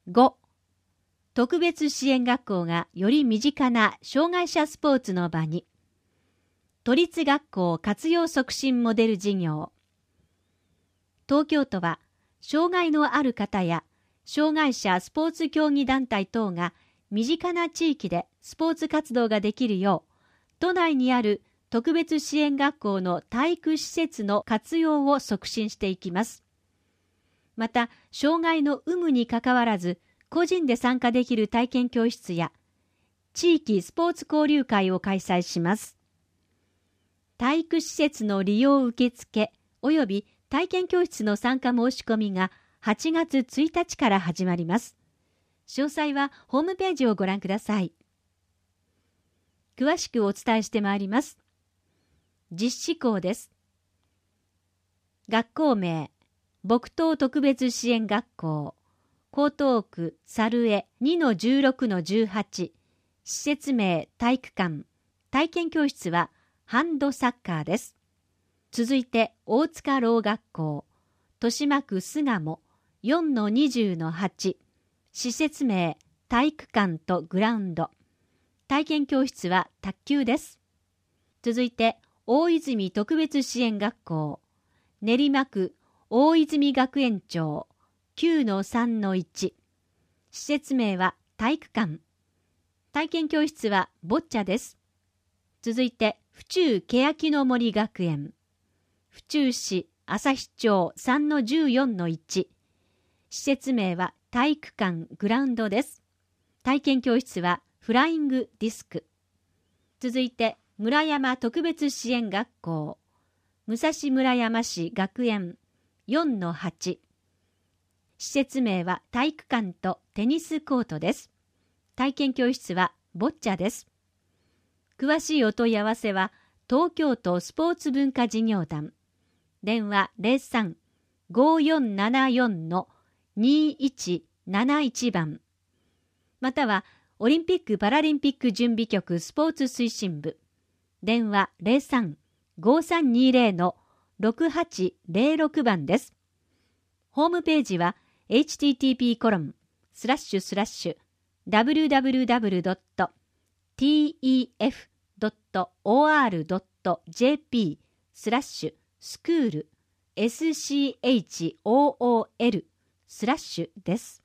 5、特別支援学校がより身近な障害者スポーツの場に。都立学校活用促進モデル事業。東京都は、障害のある方や障害者スポーツ競技団体等が身近な地域でスポーツ活動ができるよう、都内にある特別支援学校の体育施設の活用を促進していきます。また、障害の有無にかかわらず、個人で参加できる体験教室や、地域スポーツ交流会を開催します。体育施設の利用受付及び体験教室の参加申し込みが8月1日から始まります。詳細はホームページをご覧ください。詳しくお伝えしてまいります。実施校です。学校名、木東特別支援学校、江東区猿江 2-16-18、施設名体育館、体験教室はハンドサッカーです。続いて大塚ろう学校、豊島区巣鴨 4-20-8、施設名体育館とグラウンド、体験教室は卓球です。続いて大泉特別支援学校、練馬区大泉学園町 9-3-1、施設名は体育館、体験教室はボッチャです。続いて府中欅の森学園、府中市旭町 3-14-1、施設名は体育館グラウンドです。体験教室はフライングディスク。続いて村山特別支援学校、武蔵村山市学園 4-8、施設名は体育館とテニスコートです。体験教室はボッチャです。詳しいお問い合わせは東京都スポーツ文化事業団、電話 03-5474-2171 番、またはオリンピック・パラリンピック準備局スポーツ推進部、電話 03-5320-6806 番です。ホームページは http://www.tef.or.jp/school SCHOOL/ です。